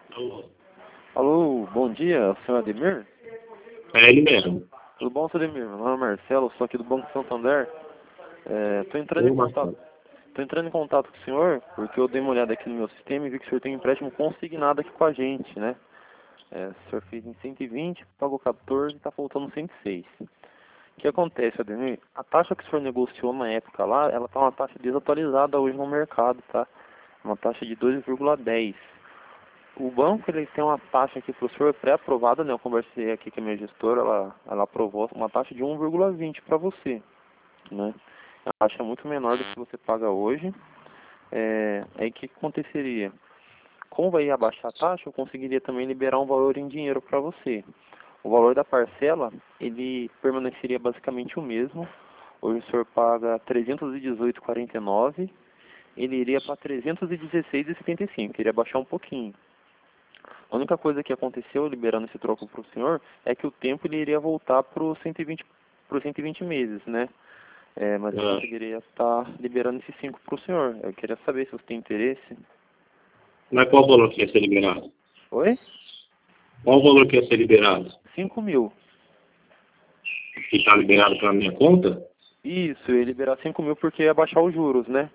Alô? Alô, bom dia, senhor Ademir? É ele mesmo. Tudo bom, senhor Ademir? Meu nome é Marcelo, sou aqui do Banco Santander. Tô entrando em Ô, contato. Marcelo. Tô entrando em contato com o senhor porque eu dei uma olhada aqui no meu sistema e vi que o senhor tem um empréstimo consignado aqui com a gente, né? O senhor fez em 120, pagou 14 e está faltando 106. O que acontece, Ademir? A taxa que o senhor negociou na época lá, ela tá uma taxa desatualizada hoje no mercado, tá? Uma taxa de 2,10. O banco ele tem uma taxa aqui para o senhor pré-aprovada, né? Eu conversei aqui com a minha gestora, ela aprovou uma taxa de 1,20 para você, né? A taxa é muito menor do que você paga hoje. Aí o que aconteceria? Como vai abaixar a taxa, eu conseguiria também liberar um valor em dinheiro para você. O valor da parcela, ele permaneceria basicamente o mesmo. Hoje o senhor paga 318,49, ele iria para 316,75, iria baixar um pouquinho. A única coisa que aconteceu liberando esse troco para o senhor é que o tempo ele iria voltar para os 120 meses, né? Mas eu Ah, conseguiria estar liberando esses 5 para o senhor. Eu queria saber se você tem interesse. mas qual o valor que ia ser liberado? Oi? Qual o valor que ia ser liberado? 5.000. Que está liberado para minha conta? Isso, eu ia liberar 5.000 porque ia baixar os juros, né?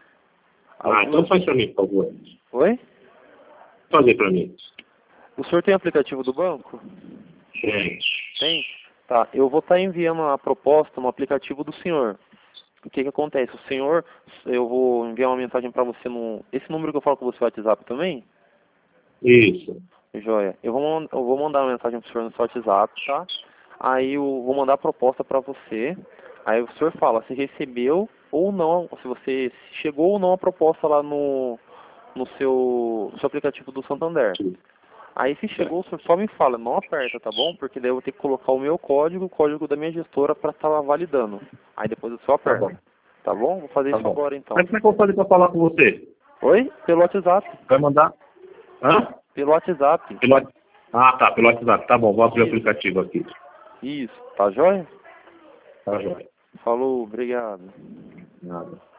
Os Ah, então juros... faz para mim, por favor. Oi? Fazer para mim. O senhor tem aplicativo do banco? Tem. Tem? Tá, eu vou estar enviando a proposta no aplicativo do senhor. O que que acontece? O senhor, eu vou enviar uma mensagem para você no... Esse número que eu falo com você no WhatsApp também? Isso. Joia. Eu vou mandar uma mensagem pro senhor no seu WhatsApp, tá? Aí eu vou mandar a proposta para você. Aí o senhor fala se recebeu ou não, se você se chegou ou não a proposta lá no seu aplicativo do Santander. Aí se Tá, chegou, o senhor só me fala, não aperta, tá bom? Porque daí eu vou ter que colocar o meu código, o código da minha gestora para estar validando. Aí depois eu só tá aperta. bom. Tá bom? Vou fazer Tá isso bom. agora então. Mas como é que eu vou fazer para falar com você? Oi? Pelo WhatsApp. Vai mandar? Hã? Pelo WhatsApp. Pelo... Ah, tá, pelo WhatsApp. Tá bom, vou abrir o Isso. aplicativo aqui. Isso. Tá joia? Tá, joia. Falou, obrigado. Nada.